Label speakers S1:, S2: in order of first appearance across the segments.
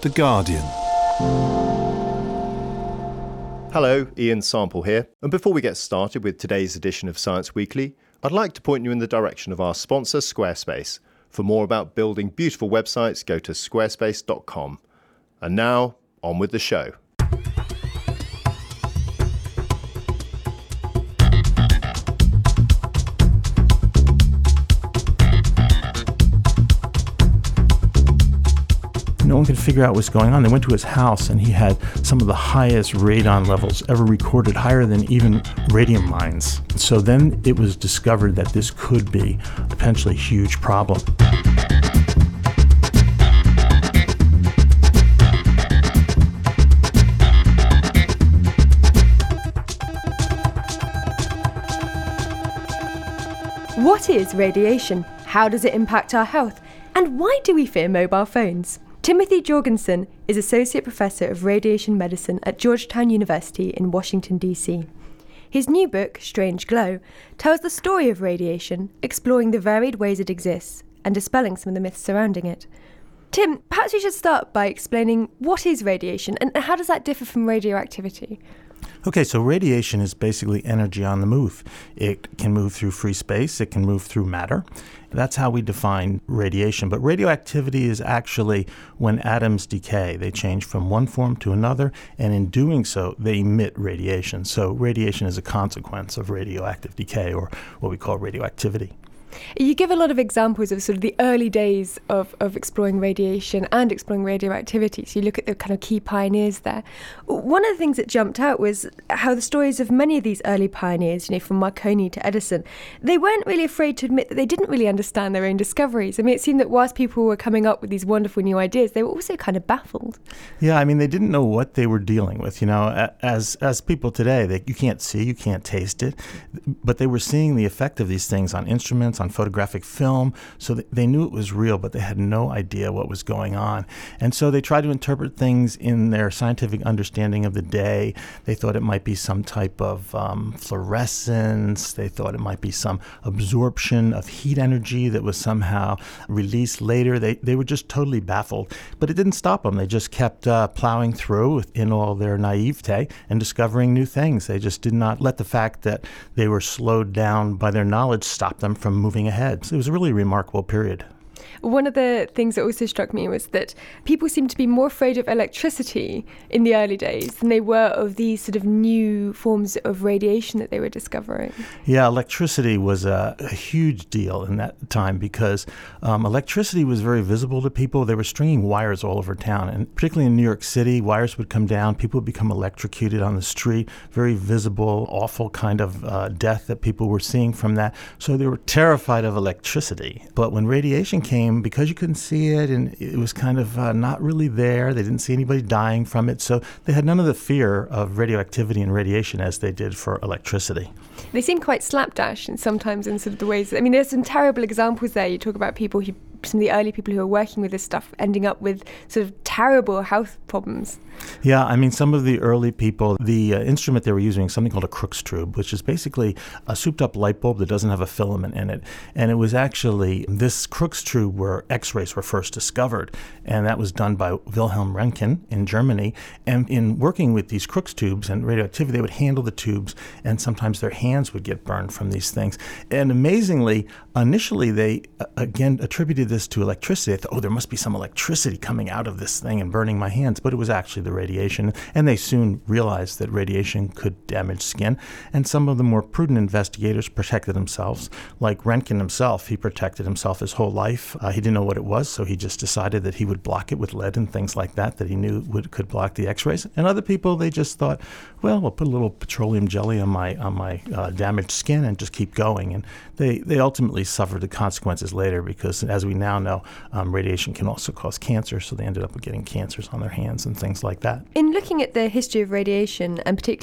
S1: The Guardian.
S2: Hello, Ian Sample here, and before we get started with today's edition of Science Weekly, I'd like to point you in the direction of our sponsor, Squarespace. For more about building beautiful websites, go to squarespace.com. And now, on with the show.
S3: No one could figure out what's going on. They went to his house and he had some of the highest radon levels ever recorded, higher than even radium mines. So then it was discovered that this could be a potentially huge problem.
S4: What is radiation? How does it impact our health? And why do we fear mobile phones? Timothy Jorgensen is Associate Professor of Radiation Medicine at Georgetown University in Washington, D.C. His new book, Strange Glow, tells the story of radiation, exploring the varied ways it exists and dispelling some of the myths surrounding it. Tim, perhaps we should start by explaining what is radiation and how does that differ from radioactivity?
S3: Okay, so radiation is basically energy on the move. It can move through free space, it can move through matter. That's how we define radiation. But radioactivity is actually when atoms decay. They change from one form to another, and in doing so, they emit radiation. So radiation is a consequence of radioactive decay, or what we call radioactivity.
S4: You give a lot of examples of sort of the early days of exploring radiation and exploring radioactivity. So you look at the kind of key pioneers there. One of the things that jumped out was how the stories of many of these early pioneers, from Marconi to Edison, they weren't really afraid to admit that they didn't really understand their own discoveries. I mean, it seemed that whilst people were coming up with these wonderful new ideas, they were also kind of baffled.
S3: Yeah, I mean, they didn't know what they were dealing with. As people today, you can't see, you can't taste it, but they were seeing the effect of these things on instruments, on photographic film, so they knew it was real, but they had no idea what was going on. And so they tried to interpret things in their scientific understanding of the day. They thought it might be some type of fluorescence. They thought it might be some absorption of heat energy that was somehow released later. They were just totally baffled. But it didn't stop them. They just kept plowing through in all their naivete and discovering new things. They just did not let the fact that they were slowed down by their knowledge stop them from moving ahead. So it was a really remarkable period.
S4: One of the things that also struck me was that people seemed to be more afraid of electricity in the early days than they were of these sort of new forms of radiation that they were discovering.
S3: Yeah, electricity was a huge deal in that time because electricity was very visible to people. They were stringing wires all over town, and particularly in New York City, wires would come down, people would become electrocuted on the street, very visible, awful kind of death that people were seeing from that. So they were terrified of electricity. But when radiation came, because you couldn't see it and it was kind of not really there, they didn't see anybody dying from it, so they had none of the fear of radioactivity and radiation as they did for electricity.
S4: They seem quite slapdash and sometimes in sort of the ways, I mean, there's some terrible examples there. You talk about some of the early people who are working with this stuff ending up with sort of terrible health problems.
S3: Yeah, I mean, some of the early people, the instrument they were using, something called a Crookes tube, which is basically a souped-up light bulb that doesn't have a filament in it. And it was actually this Crookes tube where X-rays were first discovered. And that was done by Wilhelm Röntgen in Germany. And in working with these Crookes tubes and radioactivity, they would handle the tubes, and sometimes their hands would get burned from these things. And amazingly, initially they, again, attributed this to electricity. They thought, there must be some electricity coming out of this thing and burning my hands. But it was actually the radiation, and they soon realized that radiation could damage skin, and some of the more prudent investigators protected themselves, like Röntgen himself. He protected himself his whole life. He didn't know what it was, so he just decided that he would block it with lead and things like that he knew could block the X-rays. And other people, they just thought, well, we'll put a little petroleum jelly on my damaged skin and just keep going. And they ultimately suffered the consequences later because, as we now know, radiation can also cause cancer, so they ended up getting cancers on their hands and things like that.
S4: In looking at the history of radiation, and particularly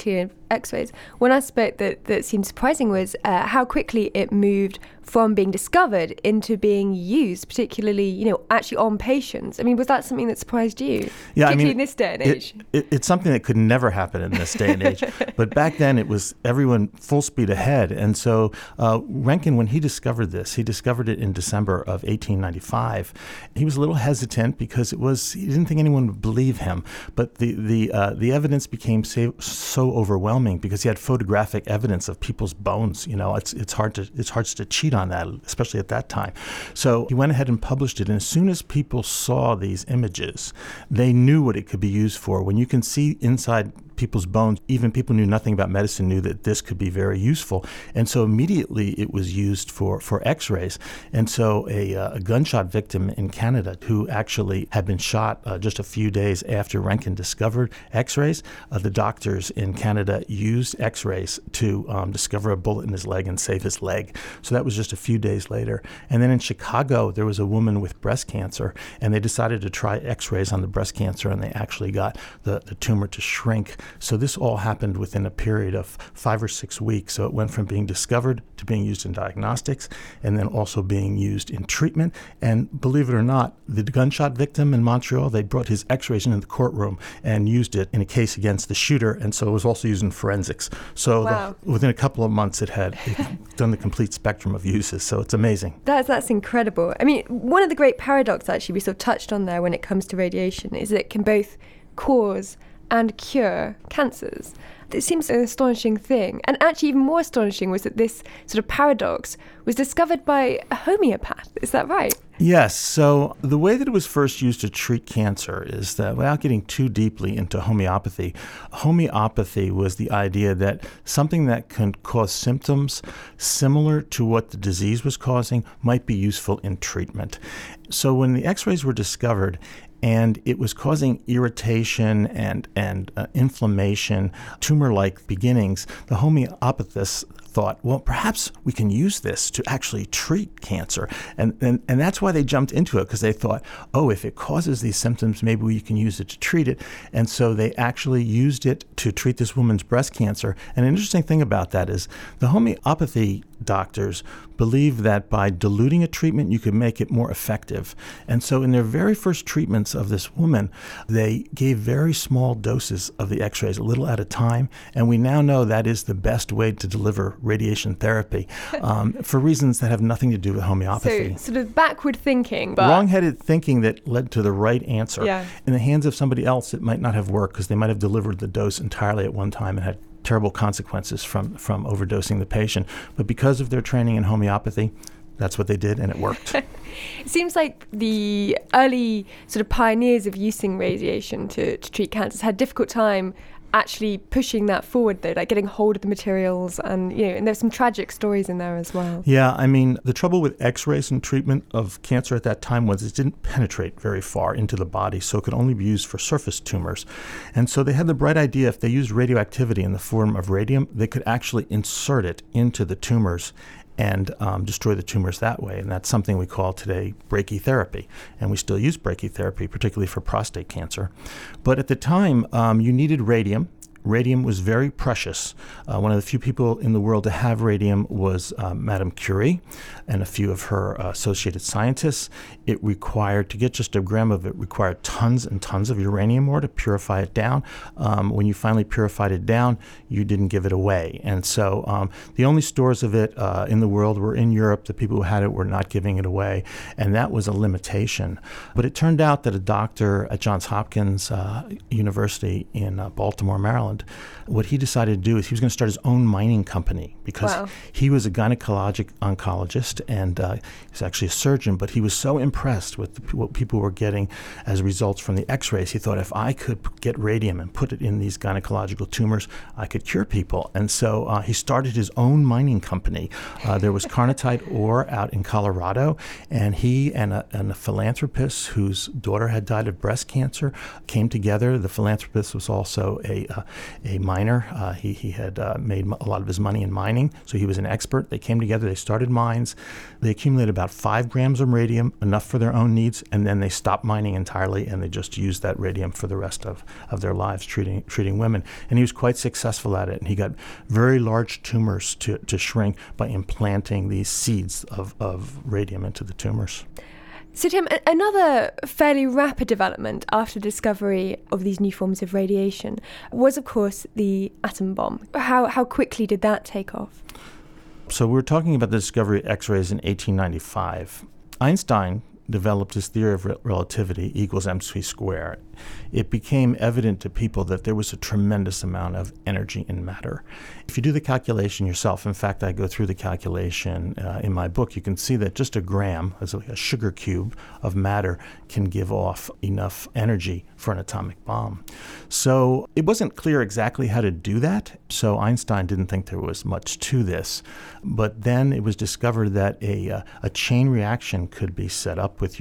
S4: X-rays. One aspect that seemed surprising was how quickly it moved from being discovered into being used, particularly, actually on patients. I mean, was that something that surprised you?
S3: Yeah,
S4: particularly in this day and age?
S3: It's something that could never happen in this day and age. But back then, it was everyone full speed ahead. And so Roentgen, when he discovered this, he discovered it in December of 1895. He was a little hesitant because he didn't think anyone would believe him. But the evidence became so overwhelming because he had photographic evidence of people's bones. It's hard to cheat on that, especially at that time. So he went ahead and published it. And as soon as people saw these images, they knew what it could be used for. When you can see inside people's bones, even people who knew nothing about medicine knew that this could be very useful. And so immediately it was used for X-rays. And so a gunshot victim in Canada who actually had been shot just a few days after Roentgen discovered X-rays, the doctors in Canada used X-rays to discover a bullet in his leg and save his leg. So that was just a few days later. And then in Chicago, there was a woman with breast cancer, and they decided to try X-rays on the breast cancer, and they actually got the tumor to shrink. So this all happened within a period of 5 or 6 weeks. So it went from being discovered to being used in diagnostics and then also being used in treatment. And believe it or not, the gunshot victim in Montreal, they brought his X-rays into the courtroom and used it in a case against the shooter. And so it was also used in forensics. So
S4: wow.
S3: Within a couple of months, it had done the complete spectrum of uses. So it's amazing.
S4: That's incredible. I mean, one of the great paradoxes actually we sort of touched on there when it comes to radiation is that it can both cause and cure cancers. It seems an astonishing thing. And actually even more astonishing was that this sort of paradox was discovered by a homeopath. Is that right?
S3: Yes. So the way that it was first used to treat cancer is that, without getting too deeply into homeopathy was the idea that something that can cause symptoms similar to what the disease was causing might be useful in treatment. So when the X-rays were discovered, and it was causing irritation and inflammation, tumor-like beginnings, the homeopathists thought, well, perhaps we can use this to actually treat cancer. And that's why they jumped into it, because they thought, oh, if it causes these symptoms, maybe we can use it to treat it. And so they actually used it to treat this woman's breast cancer. And an interesting thing about that is the homeopathy doctors believe that by diluting a treatment, you could make it more effective. And so in their very first treatments of this woman, they gave very small doses of the X-rays, a little at a time. And we now know that is the best way to deliver radiation therapy for reasons that have nothing to do with homeopathy.
S4: So sort of backward thinking. But
S3: wrong-headed thinking that led to the right answer.
S4: Yeah.
S3: In the hands of somebody else, it might not have worked because they might have delivered the dose entirely at one time and had terrible consequences from overdosing the patient. But because of their training in homeopathy, that's what they did, and it worked.
S4: It seems like the early sort of pioneers of using radiation to treat cancers had a difficult time actually pushing that forward, though, like getting hold of the materials, and and there's some tragic stories in there as well.
S3: Yeah, I mean, the trouble with X-rays and treatment of cancer at that time was it didn't penetrate very far into the body, so it could only be used for surface tumors. And so they had the bright idea, if they used radioactivity in the form of radium, they could actually insert it into the tumors and destroy the tumors that way. And that's something we call today brachytherapy. And we still use brachytherapy, particularly for prostate cancer. But at the time, you needed radium. Radium was very precious. One of the few people in the world to have radium was Madame Curie and a few of her associated scientists. It required, to get just a gram of it, required tons and tons of uranium ore to purify it down. When you finally purified it down, you didn't give it away. And so the only stores of it in the world were in Europe. The people who had it were not giving it away, and that was a limitation. But it turned out that a doctor at Johns Hopkins University in Baltimore, Maryland, what he decided to do is he was going to start his own mining company, because he was a gynecologic oncologist and he's actually a surgeon, but he was so impressed with what people were getting as results from the X-rays. He thought, if I could get radium and put it in these gynecological tumors, I could cure people. And so he started his own mining company. There was carnotite ore out in Colorado, and he and a philanthropist whose daughter had died of breast cancer came together. The philanthropist was also a a miner. He had made a lot of his money in mining, so he was an expert. They came together, they started mines. They accumulated about 5 grams of radium, enough for their own needs, and then they stopped mining entirely, and they just used that radium for the rest of their lives, treating women. And he was quite successful at it, and he got very large tumors to shrink by implanting these seeds of radium into the tumors.
S4: So Tim, another fairly rapid development after the discovery of these new forms of radiation was, of course, the atom bomb. How quickly did that take off?
S3: So we're talking about the discovery of X-rays in 1895. Einstein developed his theory of relativity equals mc squared. It became evident to people that there was a tremendous amount of energy in matter. If you do the calculation yourself, in fact, I go through the calculation in my book, you can see that just a gram, as like a sugar cube of matter, can give off enough energy for an atomic bomb. So it wasn't clear exactly how to do that, so Einstein didn't think there was much to this. But then it was discovered that a chain reaction could be set up with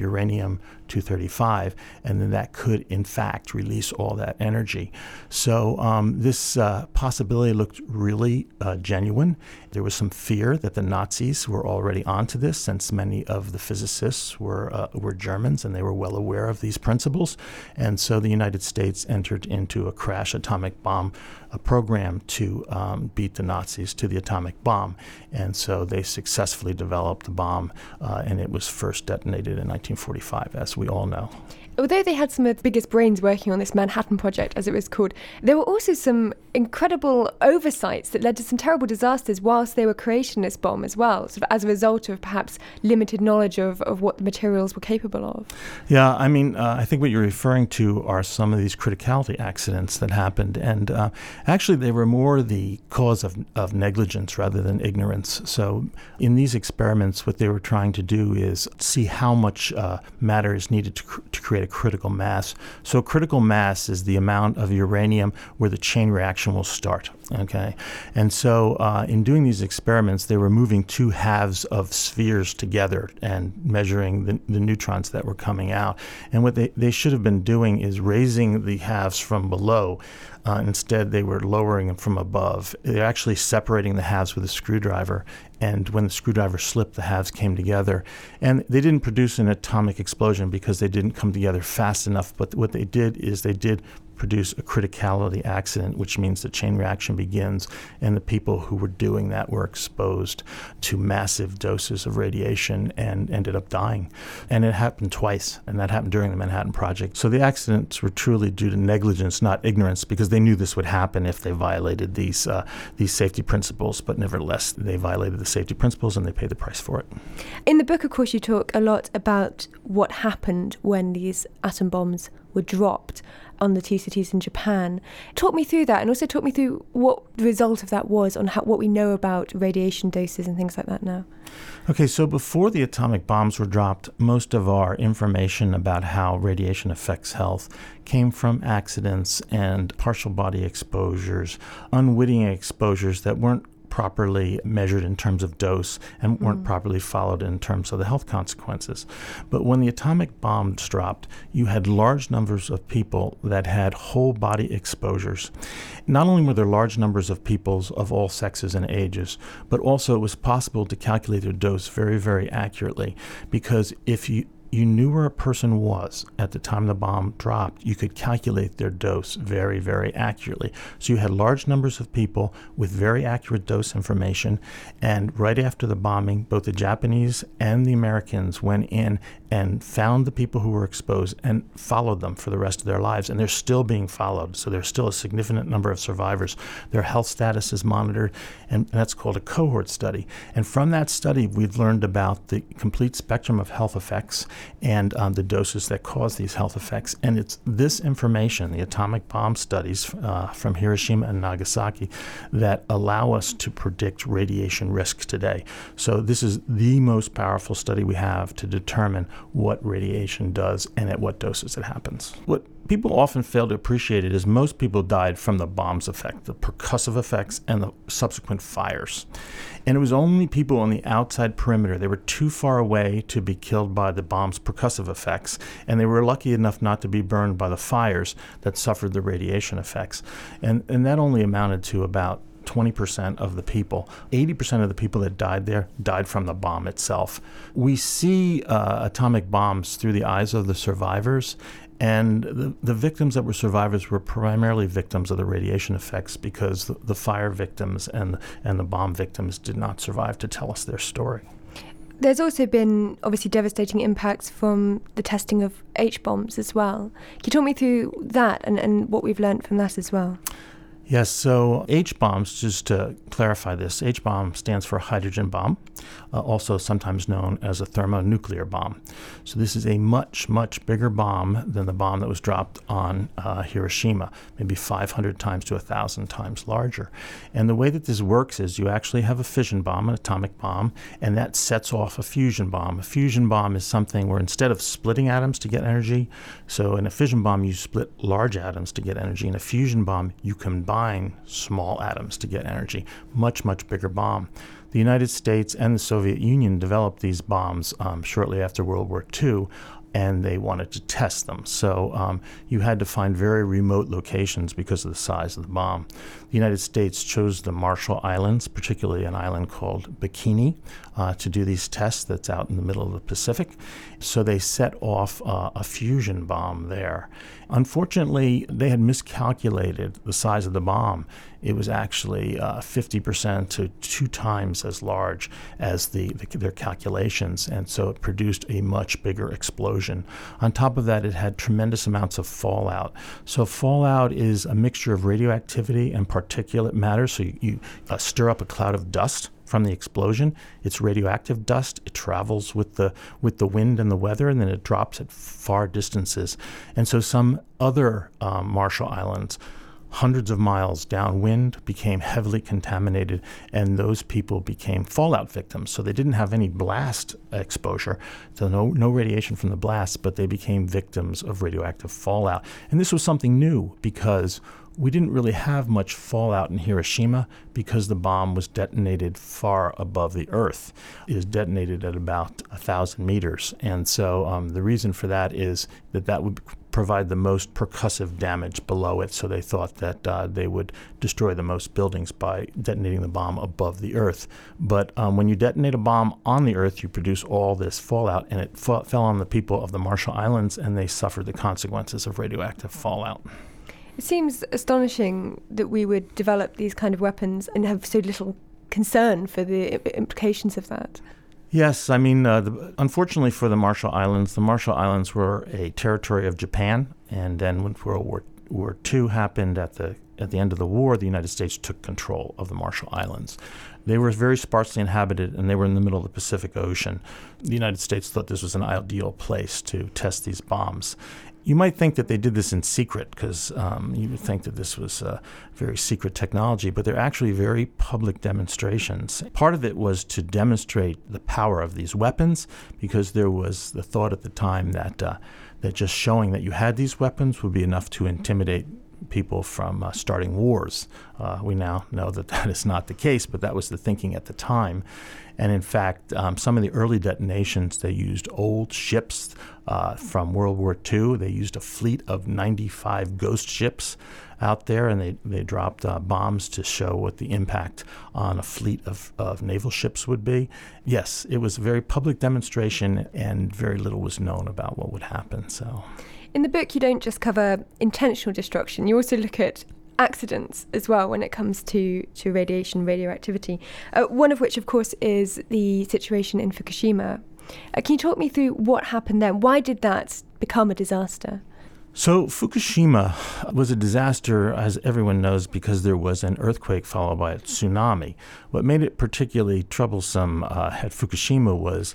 S3: uranium-235, and then that could, in fact, release all that energy. So this possibility looked really genuine. There was some fear that the Nazis were already onto this, since many of the physicists were Germans, and they were well aware of these principles. And so the United States entered into a crash atomic bomb program to beat the Nazis to the atomic bomb. And so they successfully developed the bomb, and it was first detonated in 1945, as we all know.
S4: Although they had some of the biggest brains working on this Manhattan Project, as it was called, there were also some incredible oversights that led to some terrible disasters whilst they were creating this bomb as well, sort of as a result of perhaps limited knowledge of what the materials were capable of.
S3: Yeah, I mean, I think what you're referring to are some of these criticality accidents that happened, and actually they were more the cause of negligence rather than ignorance. So in these experiments, what they were trying to do is see how much matter is needed to create a critical mass. So critical mass is the amount of uranium where the chain reaction will start. Okay, and so in doing these experiments, they were moving 2 halves of spheres together and measuring the neutrons that were coming out. And what they should have been doing is raising the halves from below. Instead, they were lowering them from above. They're actually separating the halves with a screwdriver. And when the screwdriver slipped, the halves came together. And they didn't produce an atomic explosion because they didn't come together fast enough. But what they did is they did produce a criticality accident, which means the chain reaction begins, and the people who were doing that were exposed to massive doses of radiation and ended up dying. And it happened twice, and that happened during the Manhattan Project. So the accidents were truly due to negligence, not ignorance, because they knew this would happen if they violated these safety principles, but nevertheless, they violated the safety principles and they paid the price for it.
S4: In the book, of course, you talk a lot about what happened when these atom bombs were dropped on the 2 cities in Japan. Talk me through that, and also talk me through what the result of that was on what we know about radiation doses and things like that now.
S3: Okay, so before the atomic bombs were dropped, most of our information about how radiation affects health came from accidents and partial body exposures, unwitting exposures that weren't properly measured in terms of dose and weren't properly followed in terms of the health consequences. But when the atomic bombs dropped, you had large numbers of people that had whole body exposures. Not only were there large numbers of people of all sexes and ages, but also it was possible to calculate their dose very, very accurately, because if you knew where a person was at the time the bomb dropped, you could calculate their dose very, very accurately. So you had large numbers of people with very accurate dose information, and right after the bombing, both the Japanese and the Americans went in and found the people who were exposed and followed them for the rest of their lives, and they're still being followed. So there's still a significant number of survivors. Their health status is monitored, and that's called a cohort study. And from that study, we've learned about the complete spectrum of health effects and the doses that cause these health effects. And it's this information, the atomic bomb studies from Hiroshima and Nagasaki, that allow us to predict radiation risks today. So this is the most powerful study we have to determine what radiation does and at what doses it happens. What people often fail to appreciate it is most people died from the bomb's effect, the percussive effects, and the subsequent fires. And it was only people on the outside perimeter. They were too far away to be killed by the bomb's percussive effects, and they were lucky enough not to be burned by the fires that suffered the radiation effects. And that only amounted to about 20% of the people. 80% of the people that died there died from the bomb itself. We see atomic bombs through the eyes of the survivors, and the victims that were survivors were primarily victims of the radiation effects because the fire victims and the bomb victims did not survive to tell us their story.
S4: There's also been obviously devastating impacts from the testing of H-bombs as well. Can you talk me through that and what we've learned from that as well?
S3: Yes, so H-bombs, just to clarify this, H-bomb stands for hydrogen bomb, also sometimes known as a thermonuclear bomb. So this is a much, much bigger bomb than the bomb that was dropped on Hiroshima, maybe 500 times to 1,000 times larger. And the way that this works is you actually have a fission bomb, an atomic bomb, and that sets off a fusion bomb. A fusion bomb is something where instead of splitting atoms to get energy, so in a fission bomb you split large atoms to get energy. In a fusion bomb you combine small atoms to get energy. Much, much bigger bomb. The United States and the Soviet Union developed these bombs shortly after World War II, and they wanted to test them. So you had to find very remote locations because of the size of the bomb. The United States chose the Marshall Islands, particularly an island called Bikini, to do these tests that's out in the middle of the Pacific. So they set off a fusion bomb there. Unfortunately, they had miscalculated the size of the bomb. It was actually 50% to 2 times as large as their calculations, and so it produced a much bigger explosion. On top of that, it had tremendous amounts of fallout. So fallout is a mixture of radioactivity and particulate matter. So you stir up a cloud of dust from the explosion. It's radioactive dust. It travels with the wind and the weather, and then it drops at far distances. And so some other Marshall Islands, hundreds of miles downwind, became heavily contaminated, and those people became fallout victims. So they didn't have any blast exposure, so no radiation from the blast, but they became victims of radioactive fallout. And this was something new because we didn't really have much fallout in Hiroshima because the bomb was detonated far above the earth. It was detonated at about 1,000 meters. And so the reason for that is that would provide the most percussive damage below it. So they thought that they would destroy the most buildings by detonating the bomb above the earth. But when you detonate a bomb on the earth, you produce all this fallout, and it fell on the people of the Marshall Islands, and they suffered the consequences of radioactive fallout.
S4: It seems astonishing that we would develop these kind of weapons and have so little concern for the implications of that.
S3: Yes, I mean, unfortunately for the Marshall Islands were a territory of Japan, and then when World War II happened at the end of the war, the United States took control of the Marshall Islands. They were very sparsely inhabited, and they were in the middle of the Pacific Ocean. The United States thought this was an ideal place to test these bombs. You might think that they did this in secret because you would think that this was very secret technology, but they're actually very public demonstrations. Part of it was to demonstrate the power of these weapons because there was the thought at the time that just showing that you had these weapons would be enough to intimidate people from starting wars. We now know that is not the case, but that was the thinking at the time. And in fact, some of the early detonations, they used old ships from World War II. They used a fleet of 95 ghost ships out there, and they dropped bombs to show what the impact on a fleet of naval ships would be. Yes, it was a very public demonstration, and very little was known about what would happen. So,
S4: in the book, you don't just cover intentional destruction. You also look at accidents as well when it comes to radiation, radioactivity, one of which, of course, is the situation in Fukushima. Can you talk me through what happened there? Why did that become a disaster?
S3: So Fukushima was a disaster, as everyone knows, because there was an earthquake followed by a tsunami. What made it particularly troublesome at Fukushima was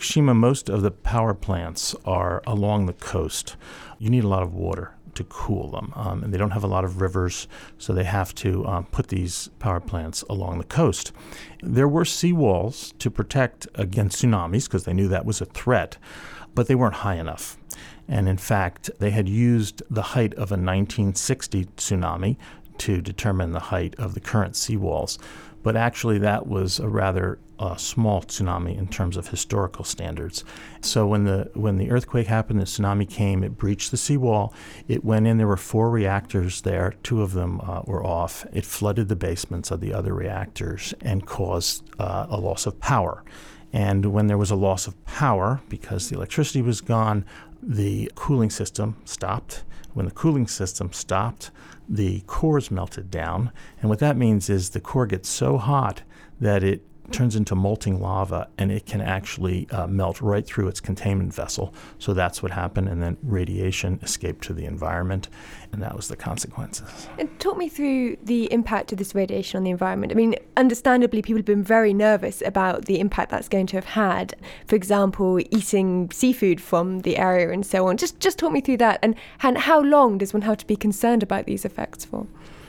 S3: most of the power plants are along the coast. You need a lot of water to cool them, and they don't have a lot of rivers, so they have to put these power plants along the coast. There were seawalls to protect against tsunamis because they knew that was a threat, but they weren't high enough. And in fact, they had used the height of a 1960 tsunami to determine the height of the current seawalls. But actually, that was a rather small tsunami in terms of historical standards. So when the earthquake happened, the tsunami came, it breached the seawall, it went in, there were 4 reactors there, 2 of them were off. It flooded the basements of the other reactors and caused a loss of power. And when there was a loss of power, because the electricity was gone, the cooling system stopped. When the cooling system stopped, the cores melted down. And what that means is the core gets so hot that it turns into molten lava, and it can actually melt right through its containment vessel. So that's what happened, and then radiation escaped to the environment, and that was the consequences.
S4: And talk me through the impact of this radiation on the environment. I mean, understandably, people have been very nervous about the impact that's going to have had. For example, eating seafood from the area and so on. Just talk me through that, and how long does one have to be concerned about these effects for?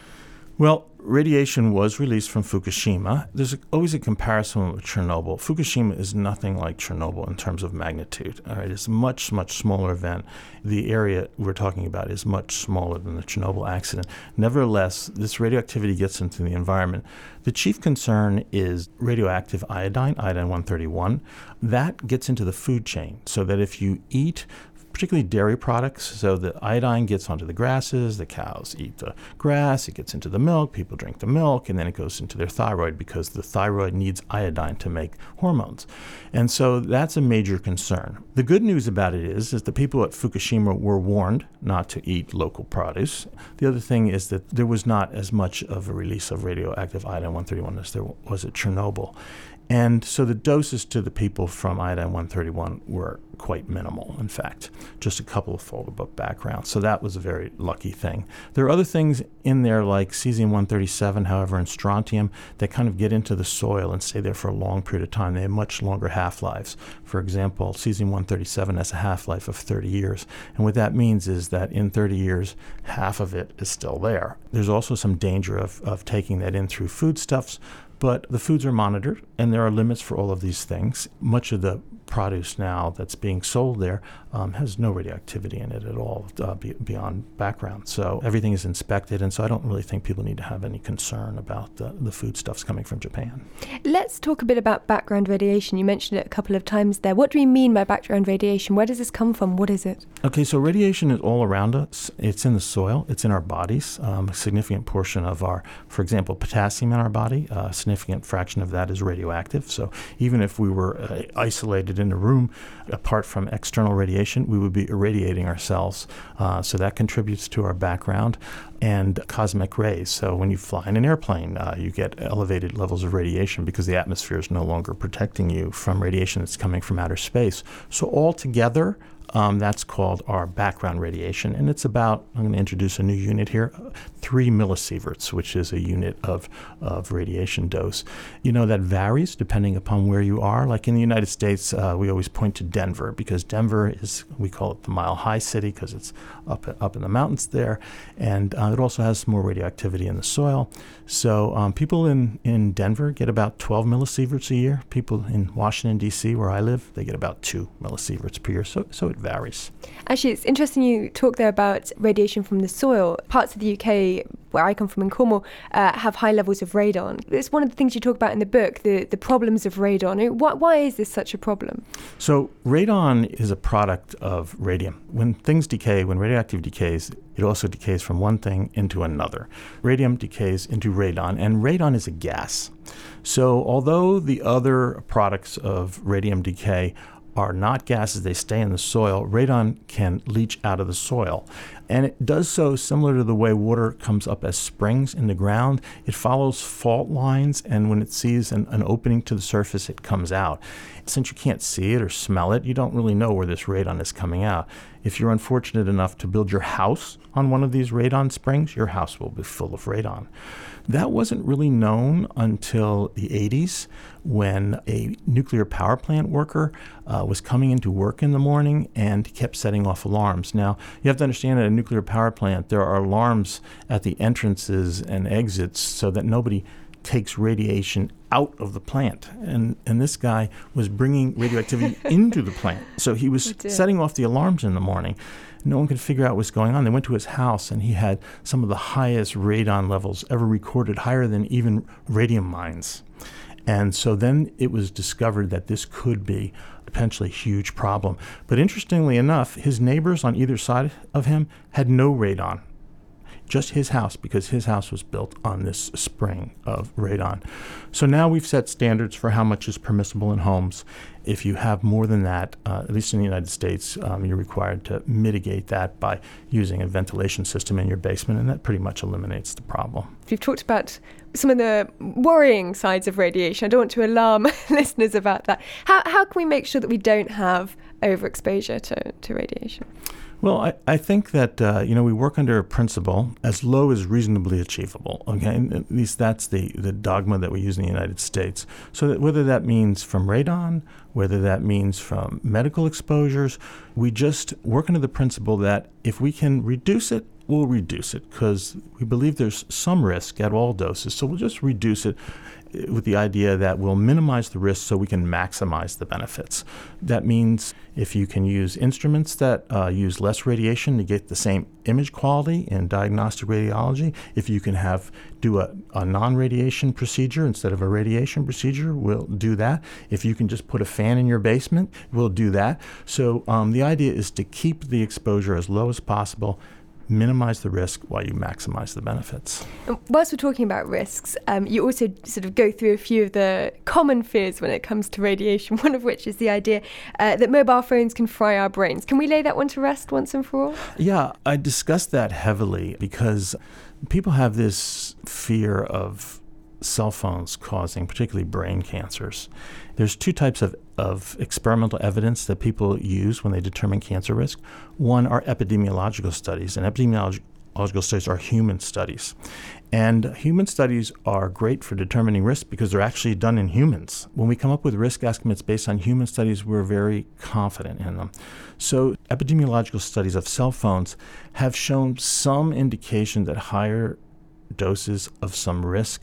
S3: Well, radiation was released from Fukushima. There's always a comparison with Chernobyl. Fukushima is nothing like Chernobyl in terms of magnitude. All right, it's a much, much smaller event. The area we're talking about is much smaller than the Chernobyl accident. Nevertheless, this radioactivity gets into the environment. The chief concern is radioactive iodine, iodine-131. That gets into the food chain, so that if you eat particularly dairy products, so the iodine gets onto the grasses, the cows eat the grass, it gets into the milk, people drink the milk, and then it goes into their thyroid because the thyroid needs iodine to make hormones. And so that's a major concern. The good news about it is the people at Fukushima were warned not to eat local produce. The other thing is that there was not as much of a release of radioactive iodine-131 as there was at Chernobyl. And so the doses to the people from iodine-131 were quite minimal, in fact, just a couple of fold above background. So that was a very lucky thing. There are other things in there like cesium-137, however, and strontium that kind of get into the soil and stay there for a long period of time. They have much longer half-lives. For example, cesium-137 has a half-life of 30 years. And what that means is that in 30 years, half of it is still there. There's also some danger of taking that in through foodstuffs. But the foods are monitored, and there are limits for all of these things. Much of the produce now that's being sold there has no radioactivity in it at all beyond background. So everything is inspected, and so I don't really think people need to have any concern about the foodstuffs coming from Japan. Let's
S4: talk a bit about background radiation. You mentioned it a couple of times there. What do we mean by background radiation? Where does this come from? What is it?
S3: Okay, so radiation is all around us. It's in the soil. It's in our bodies. A significant portion of for example, potassium in our body, a significant fraction of that is radioactive. So even if we were isolated in a room apart from external radiation, we would be irradiating ourselves. So that contributes to our background. And cosmic rays. So when you fly in an airplane, you get elevated levels of radiation because the atmosphere is no longer protecting you from radiation that's coming from outer space. So altogether, that's called our background radiation, and it's about, I'm going to introduce a new unit here, 3 millisieverts, which is a unit of radiation dose. You know, that varies depending upon where you are. Like in the United States, we always point to Denver because Denver is, we call it the Mile High City because it's up in the mountains there, and it also has more radioactivity in the soil. So people in Denver get about 12 millisieverts a year. People in Washington, D.C., where I live, they get about 2 millisieverts per year. So it varies.
S4: Actually, it's interesting you talk there about radiation from the soil. Parts of the UK, where I come from in Cornwall, have high levels of radon. It's one of the things you talk about in the book, the problems of radon. Why is this such a problem?
S3: So radon is a product of radium. When things decay, when radioactivity decays, it also decays from one thing into another. Radium decays into radon, and radon is a gas. So although the other products of radium decay are not gases, they stay in the soil, radon can leach out of the soil. And it does so similar to the way water comes up as springs in the ground. It follows fault lines, and when it sees an opening to the surface, it comes out. Since you can't see it or smell it, you don't really know where this radon is coming out. If you're unfortunate enough to build your house on one of these radon springs, your house will be full of radon. That wasn't really known until the 80s when a nuclear power plant worker was coming into work in the morning and kept setting off alarms. Now, you have to understand at a nuclear power plant, there are alarms at the entrances and exits so that nobody takes radiation out of the plant. And this guy was bringing radioactivity into the plant. So he was setting off the alarms in the morning. No one could figure out what's going on. They went to his house, and he had some of the highest radon levels ever recorded, higher than even radium mines. And so then it was discovered that this could be potentially a huge problem. But interestingly enough, his neighbors on either side of him had no radon. Just his house, because his house was built on this spring of radon. So now we've set standards for how much is permissible in homes. If you have more than that, at least in the United States, you're required to mitigate that by using a ventilation system in your basement, and that pretty much eliminates the problem.
S4: We've talked about some of the worrying sides of radiation. I don't want to alarm listeners about that. How can we make sure that we don't have overexposure to radiation?
S3: Well, I think that, we work under a principle as low as reasonably achievable, okay? And at least that's the dogma that we use in the United States. So that whether that means from radon, whether that means from medical exposures, we just work under the principle that if we can reduce it, we'll reduce it, because we believe there's some risk at all doses. So we'll just reduce it with the idea that we'll minimize the risk so we can maximize the benefits. That means if you can use instruments that use less radiation to get the same image quality in diagnostic radiology, if you can do a non-radiation procedure instead of a radiation procedure, we'll do that. If you can just put a fan in your basement, we'll do that. So the idea is to keep the exposure as low as possible, minimize the risk while you maximize the benefits.
S4: Whilst we're talking about risks, you also sort of go through a few of the common fears when it comes to radiation, one of which is the idea that mobile phones can fry our brains. Can we lay that one to rest once and for all?
S3: Yeah, I discussed that heavily because people have this fear of cell phones causing particularly brain cancers. There's two types of experimental evidence that people use when they determine cancer risk. One are epidemiological studies, and epidemiological studies are human studies. And human studies are great for determining risk because they're actually done in humans. When we come up with risk estimates based on human studies, we're very confident in them. So epidemiological studies of cell phones have shown some indication that higher doses of some risk.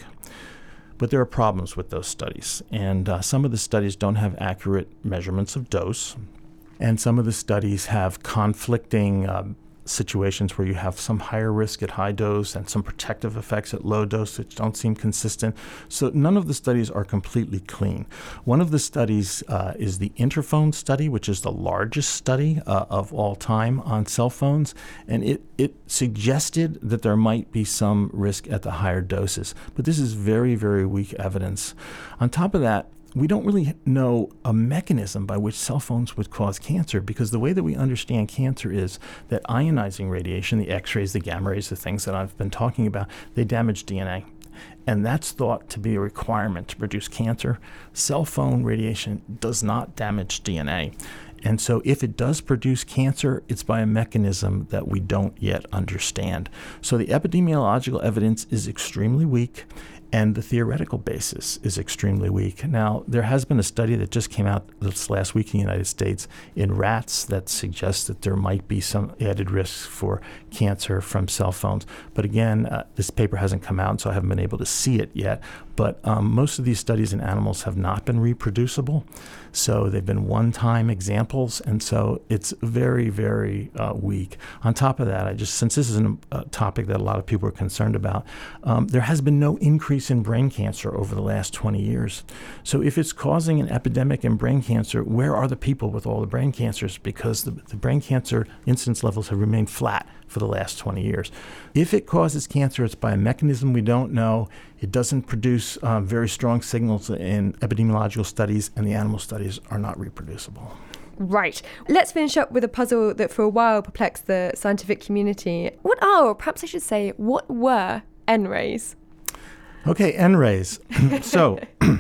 S3: But there are problems with those studies, and some of the studies don't have accurate measurements of dose, and some of the studies have conflicting situations where you have some higher risk at high dose and some protective effects at low dose that don't seem consistent. So none of the studies are completely clean. One of the studies is the Interphone study, which is the largest study of all time on cell phones, and it suggested that there might be some risk at the higher doses. But this is very, very weak evidence. On top of that, we don't really know a mechanism by which cell phones would cause cancer, because the way that we understand cancer is that ionizing radiation, the X-rays, the gamma rays, the things that I've been talking about, they damage DNA. And that's thought to be a requirement to produce cancer. Cell phone radiation does not damage DNA. And so if it does produce cancer, it's by a mechanism that we don't yet understand. So the epidemiological evidence is extremely weak, and the theoretical basis is extremely weak. Now, there has been a study that just came out this last week in the United States in rats that suggests that there might be some added risks for cancer from cell phones. But again, this paper hasn't come out, so I haven't been able to see it yet. But most of these studies in animals have not been reproducible. So they've been one-time examples, and so it's very, very weak. On top of that, since this is a topic that a lot of people are concerned about, there has been no increase in brain cancer over the last 20 years. So if it's causing an epidemic in brain cancer, where are the people with all the brain cancers? Because the brain cancer incidence levels have remained flat for the last 20 years. If it causes cancer, it's by a mechanism we don't know. It doesn't produce very strong signals in epidemiological studies, and the animal studies are not reproducible.
S4: Right. Let's finish up with a puzzle that for a while perplexed the scientific community. What are, or perhaps I should say, what were N-rays?
S3: Okay, N-rays. So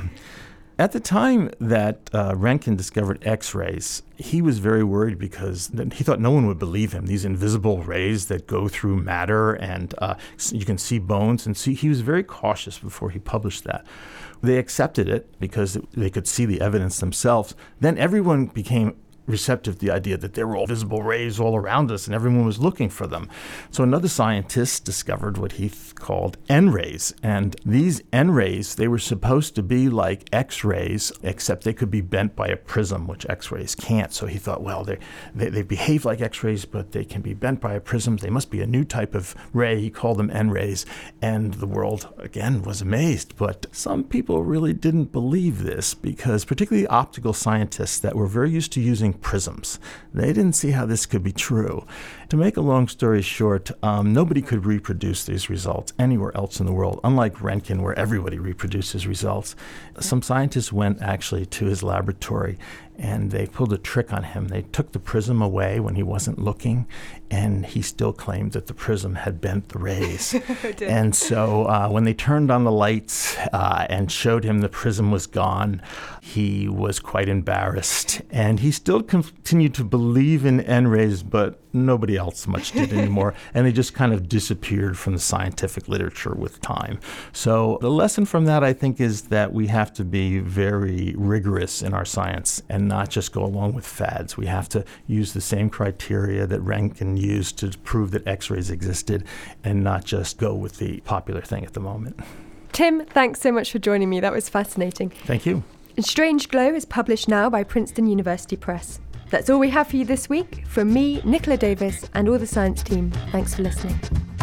S3: at the time that Röntgen discovered X-rays, he was very worried because he thought no one would believe him. These invisible rays that go through matter, and you can see bones. And he was very cautious before he published that. They accepted it because they could see the evidence themselves. Then everyone became receptive to the idea that there were all visible rays all around us and everyone was looking for them. So another scientist discovered what he called N-rays. And these N-rays, they were supposed to be like X-rays, except they could be bent by a prism, which X-rays can't. So he thought, well, they behave like X-rays, but they can be bent by a prism. They must be a new type of ray. He called them N-rays. And the world, again, was amazed. But some people really didn't believe this, because particularly optical scientists that were very used to using prisms, they didn't see how this could be true. To make a long story short, nobody could reproduce these results anywhere else in the world, unlike Röntgen, where everybody reproduces results. Some scientists went actually to his laboratory and they pulled a trick on him. They took the prism away when he wasn't looking, and he still claimed that the prism had bent the rays. And so when they turned on the lights and showed him the prism was gone, he was quite embarrassed. And he still continued to believe in N-rays, but nobody else much did anymore. And they just kind of disappeared from the scientific literature with time. So the lesson from that, I think, is that we have to be very rigorous in our science and not just go along with fads. We have to use the same criteria that Röntgen used to prove that X-rays existed and not just go with the popular thing at the moment.
S4: Tim, thanks so much for joining me. That was fascinating.
S3: Thank you.
S4: Strange Glow is published now by Princeton University Press. That's all we have for you this week. From me, Nicola Davis, and all the science team, thanks for listening.